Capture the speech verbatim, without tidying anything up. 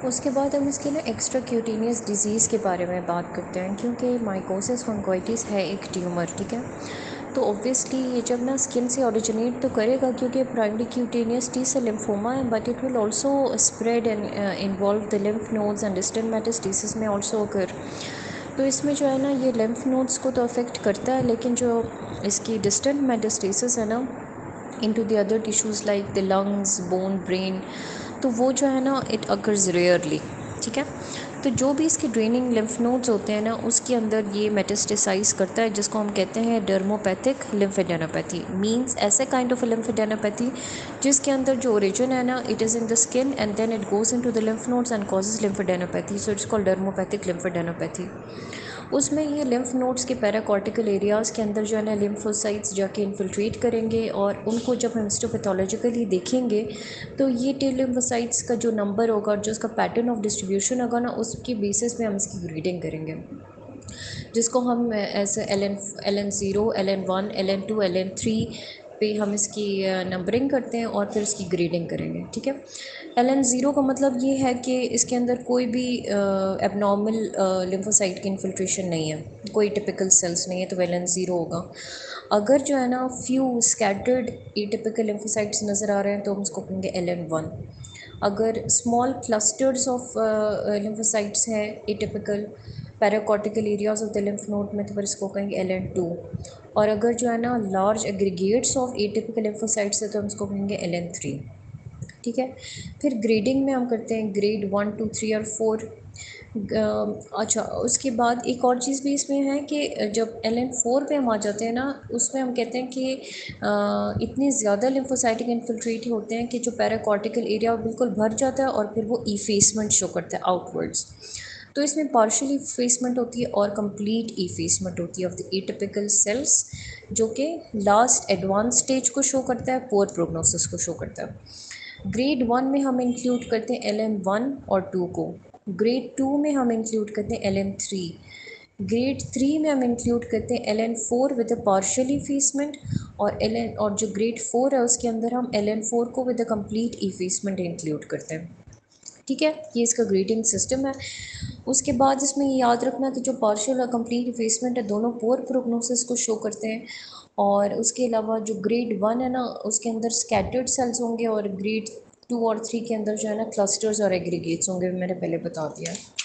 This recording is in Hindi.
उसके बाद हम इसके ना एक्स्ट्रा क्यूटेनियस डिजीज़ के बारे में बात करते हैं, क्योंकि माइकोसिस फंगोइटिस है एक ट्यूमर, ठीक है। तो ऑब्वियसली ये जब ना स्किन से ओरिजिनेट तो करेगा, क्योंकि प्राइमरी क्यूटेनियस टी से लिम्फोमा है, but it will also spread and involve the lymph nodes and distant metastasis में आल्सो अकर। तो इसमें जो है ना ये लिम्फ नोड्स को तो अफेक्ट करता है, लेकिन जो इसकी डिस्टेंट मेटास्टेसिस है ना into the other tissues like the lungs, bone, brain, तो वो जो है ना इट अकर्स रेयरली, ठीक है। तो जो भी इसके ड्रेनिंग लिम्फ नोड्स होते हैं ना उसके अंदर ये मेटास्टेसाइज करता है, जिसको हम कहते हैं डर्मोपैथिक लिम्फेडेनोपैथी। मींस ऐसे काइंड ऑफ लिम्फेडेनोपैथी जिसके अंदर जो ओरिजिन है ना it is in the skin and then it goes into the lymph nodes and causes lymphadenopathy, so it's called dermopathic lymphadenopathy. उसमें ये लिम्फ नोड्स के पैराकॉर्टिकल एरियाज़ के अंदर जो है ना लिम्फोसाइट्स जाके इन्फिल्ट्रेट करेंगे, और उनको जब हम हिस्टोपैथोलॉजिकली देखेंगे तो ये टी लिम्फोसाइट्स का जो नंबर होगा और जो उसका पैटर्न ऑफ डिस्ट्रीब्यूशन होगा ना उसकी बेसिस पे हम इसकी ग्रेडिंग करेंगे, जिसको हम ऐसे L N L N zero, L N one, L N two, L N three पे हम इसकी नंबरिंग करते हैं और फिर इसकी ग्रेडिंग करेंगे, ठीक है। एल एन ज़ीरो का मतलब ये है कि इसके अंदर कोई भी एबनॉर्मल लिम्फोसाइट की इन्फिल्ट्रेशन नहीं है, कोई टिपिकल सेल्स नहीं है, तो एल एन ज़ीरो होगा। अगर जो है ना फ्यू स्कैटर्ड एटिपिकल लिम्फोसाइट्स नज़र आ रहे हैं तो हम उसको कहेंगे एल एन वन। अगर स्मॉल क्लस्टर्स ऑफ लिम्फोसाइट्स हैं atypical paracortical areas of the lymph node में, तो फिर इसको कहेंगे एल एन टू। और अगर जो है ना large aggregates of atypical lymphocytes है तो हम इसको कहेंगे एल एन थ्री, ठीक है। फिर ग्रेडिंग में हम करते हैं ग्रेड वन, टू, थ्री और फोर। अच्छा, उसके बाद एक और चीज़ भी इसमें है कि जब एल एन फोर पे हम आ जाते हैं ना उसमें हम कहते हैं कि इतनी ज़्यादा लिम्फोसाइटिक इन्फिल्ट्रेट होते हैं कि जो पैराकॉर्टिकल एरिया बिल्कुल भर जाता है और फिर वो इफेसमेंट शो करता है आउटवर्ड्स। तो इसमें पार्शियल इफेसमेंट होती है और कंप्लीट इफेसमेंट होती है ऑफ द एटिपिकल सेल्स, जो कि लास्ट एडवांस स्टेज को शो करता है, पुअर प्रोग्नोसिस को शो करता है। ग्रेड वन में हम इंक्लूड करते हैं एल एन वन और टू को। ग्रेड टू में हम इंक्लूड करते हैं L N three. Grade three में हम इंक्लूड करते हैं L N four with a partial effacement, और एल एन और जो ग्रेड फोर है उसके अंदर हम एल एन फोर को with a complete effacement include करते हैं, ठीक है। ये इसका ग्रेडिंग सिस्टम है। उसके बाद इसमें ये याद रखना कि जो पार्शियल और कंप्लीट इफेसमेंट है दोनों पुअर प्रोग्नोसिस को शो करते हैं, और उसके अलावा जो ग्रेड वन है ना उसके अंदर स्कैटर्ड सेल्स होंगे, और ग्रेड टू और थ्री के अंदर जो है ना क्लस्टर्स और एग्रीगेट्स होंगे, मैंने पहले बता दिया।